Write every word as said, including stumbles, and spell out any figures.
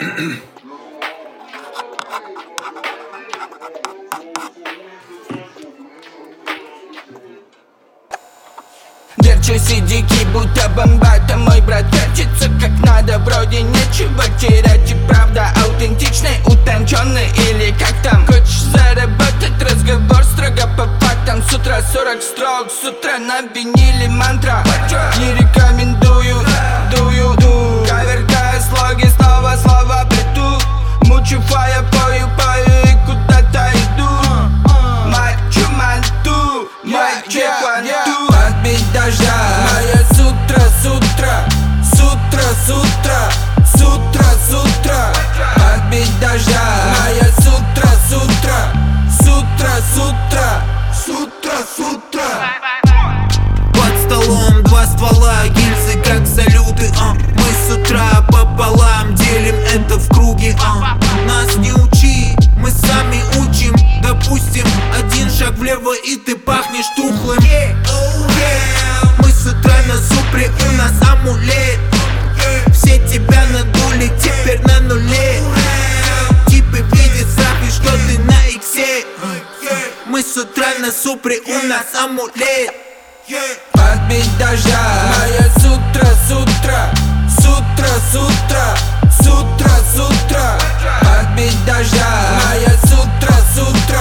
Верчусь и дикий, будто бомбата. Мой брат вертится как надо. Вроде нечего терять, и правда аутентичный, утонченный. Или как там? Хочешь заработать? Разговор строго по фактам. С утра сорок строк, с утра на виниле мантра. Не рекомендую, дую, дую. Коверкаю слоги, снова слова плету. Мучу фая, пою, пою и куда-то иду. Мачу манту, мачу кванту. Отбить дождя, моя сутра, сутра, сутра, сутра, сутра, сутра. Отбить дождя, моя сутра, сутра, сутра, сутра, сутра, сутра. Под столом два ствола, гильзы как салюты, а. Мы с утра пополам делим это в круге, а. Нас не учи, мы сами учим. Допустим, один шаг влево и ты пахнешь тухлым. Мы с утра на супре, у нас амулет. Все тебя надули, теперь на нуле. Типы видят сами, что ты на иксе. Мы с утра на супре, у нас амулет. Отбить дождя, моя сутра, сутра, сутра, сутра, сутра, сутра. Отбить дождя, моя сутра, сутра.